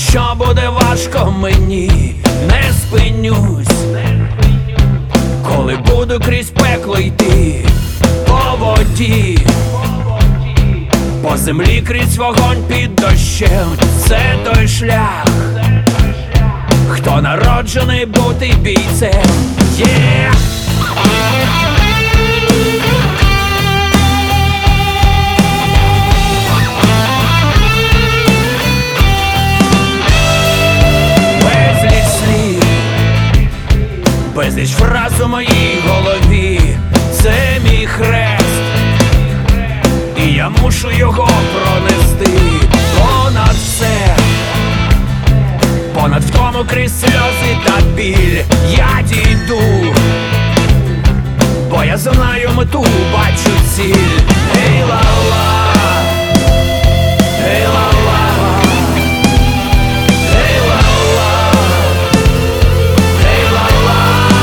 Якщо буде важко мені, не спинюсь, коли буду крізь пекло йти по воді, по землі крізь вогонь під дощем. Це той шлях, хто народжений бути бійцем. Yeah! Безліч фраз у моїй голові, це мій хрест, і я мушу його пронести понад все, понад втому крізь сльози та біль. Я дійду, бо я знаю мету, бачу ціль. Ей, ла-ла, ей, ла-ла, ей, ла-ла, ей, ла-ла.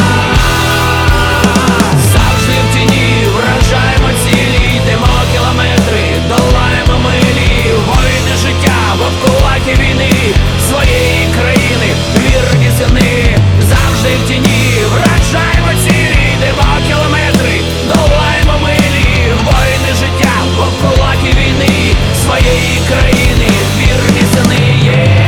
Завжди в тіні вражаємо цілі, йдемо кілометри, долаємо милі. Воїни життя, вовкулаки війни, своєї країни, вірні сини. Завжди в тіні вражаємо цілі, йдемо кілометри, долаємо милі. Воїни життя, вовкулаки війни, своєї країни, вірні сини. Yeah!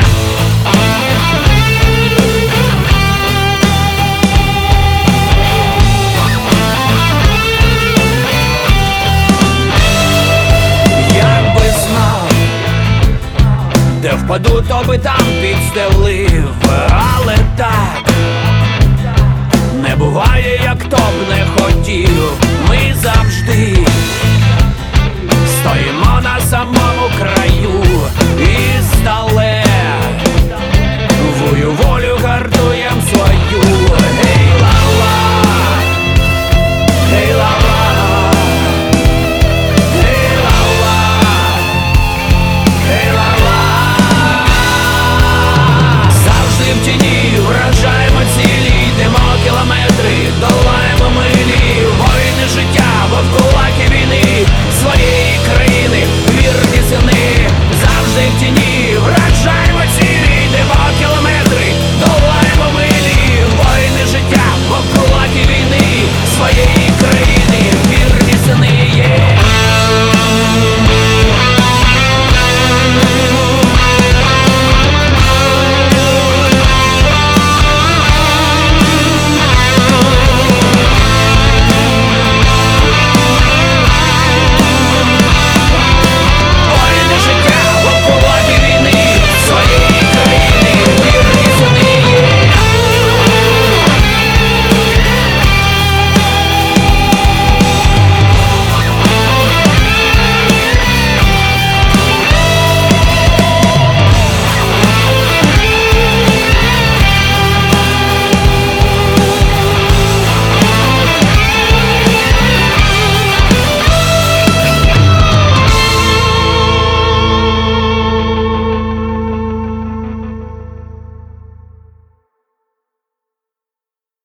Якби знав, де впаду, то би там підстелив. Але так не буває, як хто б не хотів. Ми завжди стоїмо на самому краю.